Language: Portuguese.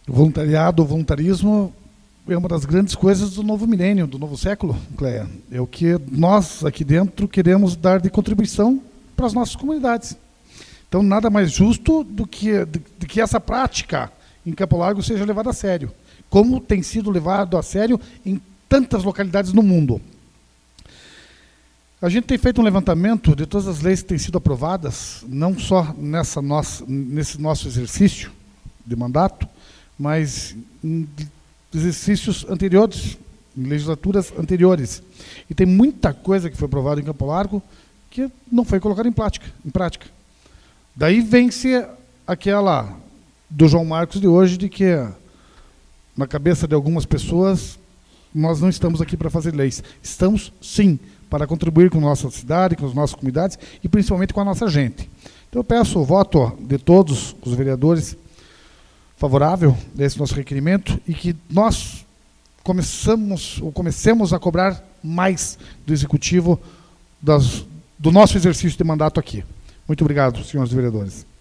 O voluntariado, o voluntarismo é uma das grandes coisas do novo milênio, do novo século, Cleia. É o que nós, aqui dentro, queremos dar de contribuição para as nossas comunidades. Então, nada mais justo do que essa prática em Campo Largo seja levada a sério, como tem sido levado a sério em tantas localidades no mundo. A gente tem feito um levantamento de todas as leis que têm sido aprovadas, não só nesse nosso exercício de mandato, mas em exercícios anteriores, em legislaturas anteriores. E tem muita coisa que foi aprovada em Campo Largo que não foi colocada em prática. Daí vem-se aquela do João Marcos de hoje, de que na cabeça de algumas pessoas nós não estamos aqui para fazer leis. Estamos, sim, para contribuir com a nossa cidade, com as nossas comunidades e principalmente com a nossa gente. Então eu peço o voto de todos os vereadores favorável a esse nosso requerimento e que nós comecemos a cobrar mais do Executivo do nosso exercício de mandato aqui. Muito obrigado, senhores vereadores.